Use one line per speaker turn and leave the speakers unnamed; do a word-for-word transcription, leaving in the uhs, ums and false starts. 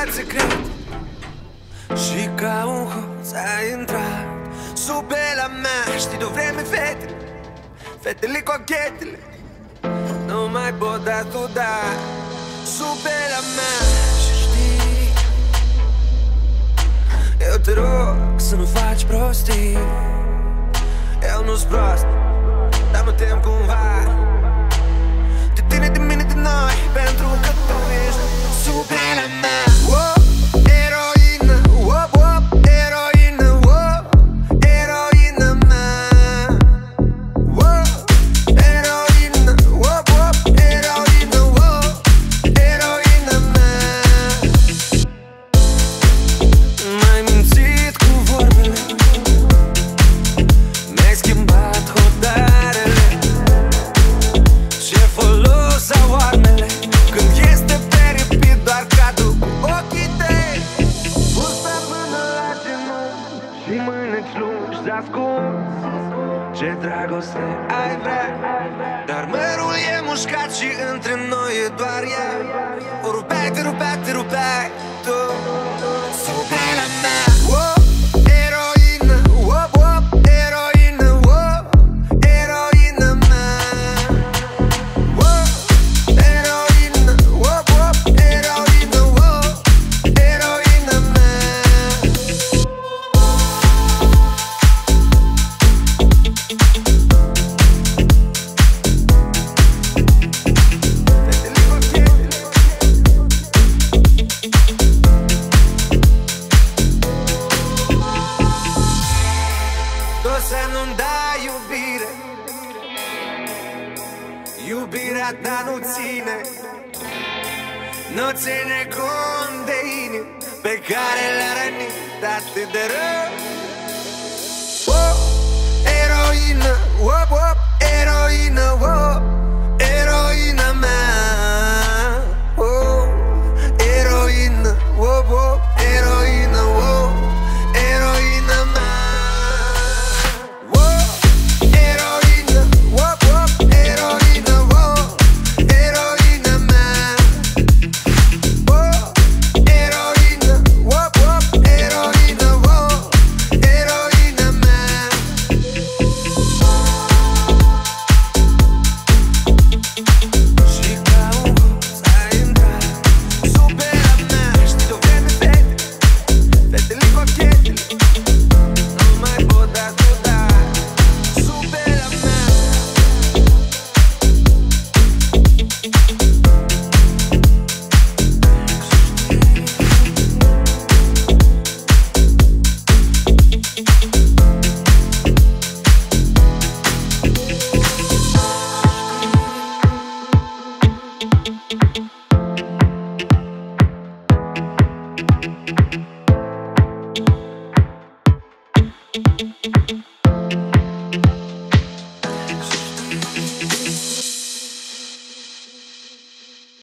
alt secret. Și ca un hoț ai intrat sub pielea mea. Știi de-o vreme fetele, fetele cochetele nu mai pot da tu da sub pielea mea. Și știi, eu te rog să nu faci prostii. Eu nu-s prost, dar mă tem cumva de tine, de mine, de noi, pentru că tu ești sub pielea mea. Wow, eroină, wow, wow, eroină, wow, eroină mea. Wow, eroină, wow, wow, eroină, wow, eroină mea. M-ai mințit cu vorbele, mi-ai schimbat hotarele. Ce folos au armele când este peripit doar cadru cu ochii tăi. Bursa până la genunchi și mâineci lungi de ascuns. Ce dragoste ai vrea, dar mărul e mușcat și între noi e doar ea. O rupeai, te rupeai, te rupeai tu sub pielea mea. Wow, eroină, wow, wow, eroină, wow, eroină mea. Wow, eroină, wow, wow, eroină, wow, eroină mea. Fetele cochetele tu să nu-mi dai iubire, iubirea ta nu ține, nu ține cont de inimi pe care le-a rănit atât de rău. Oh, eroină, oh, oh, eroină, oh, eroină mea. Oh, eroină, oh, oh, eroină, oh, eroină mea. Oh, eroină, oh, oh, eroină, oh, eroină mea. Oh, eroină, oh, oh, eroină, oh, eroină mea. Și ca un hoț ai intrat sub pielea mea. Știi de-o vreme fetele, fetele cochetele nu mai pot da tu da sub pielea mea. Thank you.